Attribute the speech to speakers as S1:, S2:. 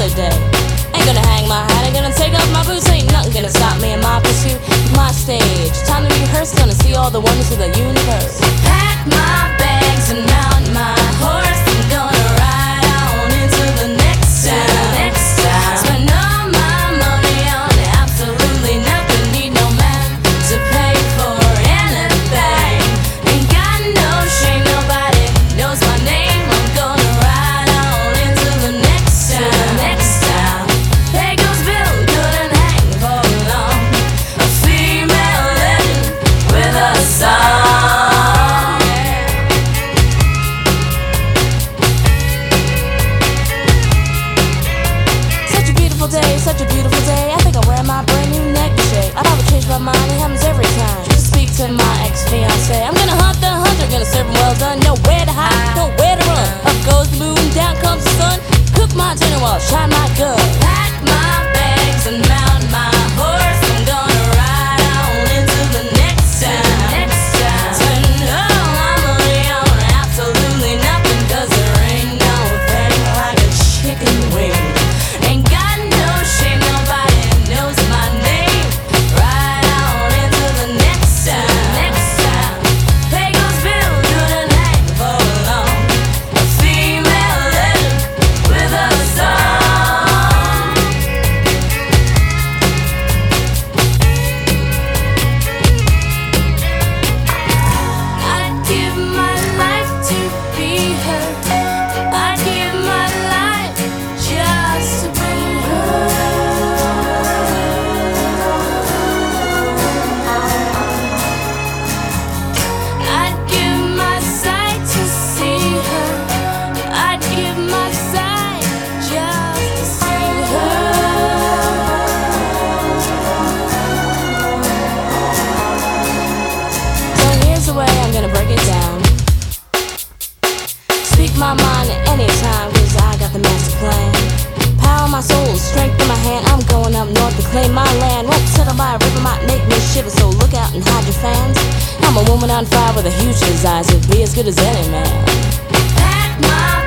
S1: another day. Ain't gonna hang my hat, ain't gonna take off my boots. Ain't nothing gonna stop me in my pursuit. My stage, time to rehearse. Gonna see all the wonders of the universe. Pack my bags and mount my horse. I'm gonna ride on into the next town. Spend all my money on absolutely nothing. Need no man to pay for anything. Ain't got no shame, nobody knows my name. I'm gonna ride on into the next town. Bakersville couldn't hang for long. A female legend with a song. Such a beautiful day, such a beautiful day. I think I'll wear my brand new negligee. I probably change my mind, it happens every time. Just speak to my ex-fiance. I'm gonna hunt the hunter, gonna serve him well done. Nowhere to hide, nowhere to run. Up goes the moon, down comes the sun. Cook my dinner while I shine my gun. Pack my bags and mount my horse. I'm gonna ride on into the next town. Spend all my money on absolutely nothing. 'Cause there ain't no thing like a chicken wing. Ain't got no shame, nobody knows my name. Ride on into the next town. Bakersville couldn't hang for long. A female legend with a song. I'd give my life to be her. I'd give my life just to be her. I'd give my sight to see her. I'd give my sight just to see her. So here's the way I'm gonna break it down. Speak my mind at any time, 'cause I got the master plan. Power my soul, strength in my hand. I'm going up north to claim my land. Won't settle by a river, might make me shiver. So look out and hide your fans. I'm a woman on fire with a huge desire to be as good as any man. Pack my